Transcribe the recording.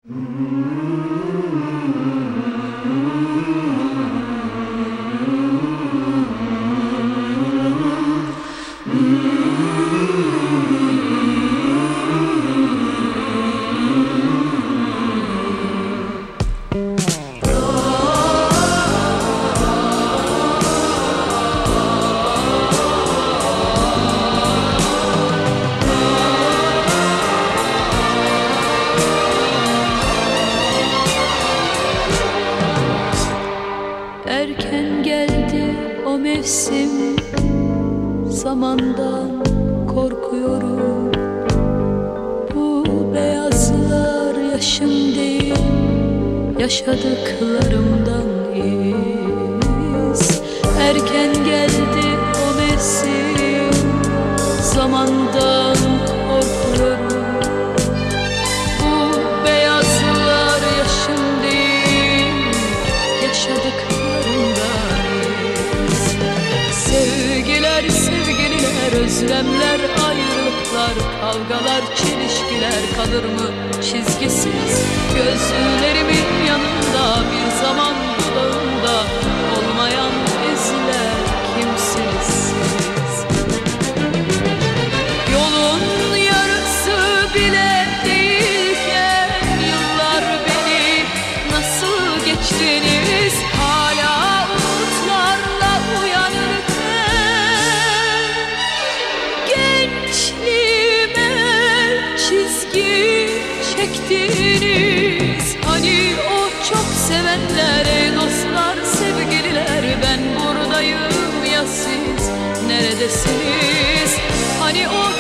Erken geldi o mevsim, zamandan korkuyorum. Bu beyazlar yaşım değil, yaşadıklarımdan iz. Erken geldi o mevsim, zamandan korkuyorum. Bu beyazlar yaşım değil, yaşadıklarımdan. Sevgiler, sevgililer, özlemler, ayrılıklar, kavgalar, çelişkiler kalır mı çizgisiz? Gözlerimin yanında, bir zaman dudağında olmayan izler kimsiz. Yolun yarısı bile değilken yıllar beni nasıl geçtiniz? Hala umutlarla uyanırken gençliğime çizgi çektiniz. Hani o çok sevenler, dostlar, sevgililer, ben buradayım ya siz neredesiniz? Hani o